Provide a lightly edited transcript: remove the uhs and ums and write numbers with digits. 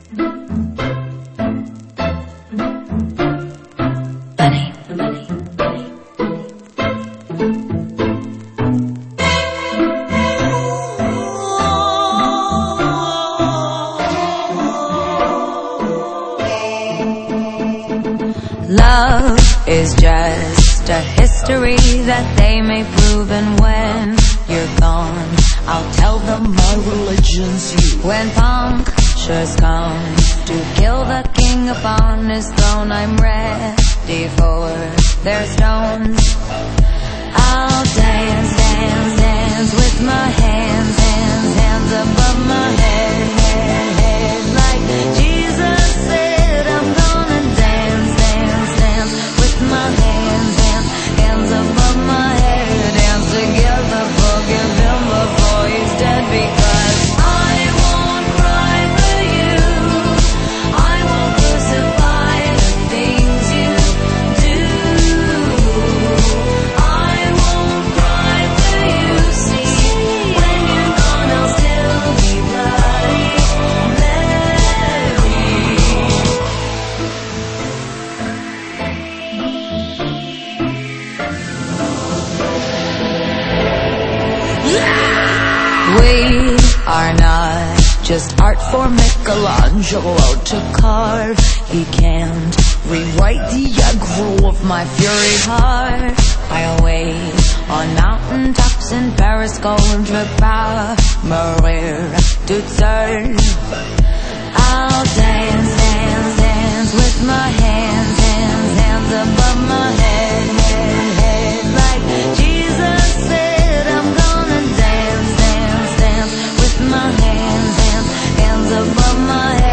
Love is just a history that they may prove, and when you're gone, I'll tell them my religion's you. When punctures come to kill the king upon his throne, I'm ready for their stones. I'll dance, dance, dance with my hands, hands, hands above my head, head, head, like Jesus said. I'm gonna dance, dance, dance with my hands, hands, hands above my head. Dance together, forgive him before he's dead, because I won't cry for you. I won't crucify the things you do. I won't cry for you. See, when you're gone, I'll still be bloody Mary. We are not just art for Michelangelo to carve. He can't rewrite the aggro of my fury heart. I'll wait on mountaintops in Paris, contre pas mourir toute seule. I'll dance, dance, dance with my hands, hands, hands above my head, head, head, like Jesus said. I'm gonna dance, dance, dance with my hands, hands, hands above my head.